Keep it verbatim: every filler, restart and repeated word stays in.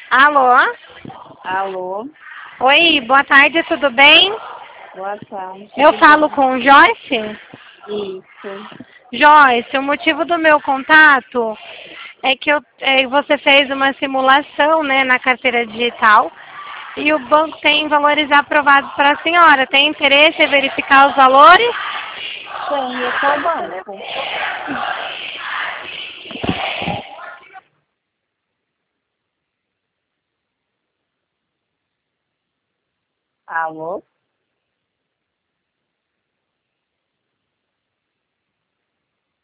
Alô? Alô, Oi, boa tarde, tudo bem? boa tarde. Eu tudo falo bem? com Joyce? Isso. Joyce, o motivo do meu contato é que eu, é, você fez uma simulação, né, na carteira digital e o banco tem valores aprovados para a senhora. Tem interesse em verificar os valores? Tem, é qual banco? Alô?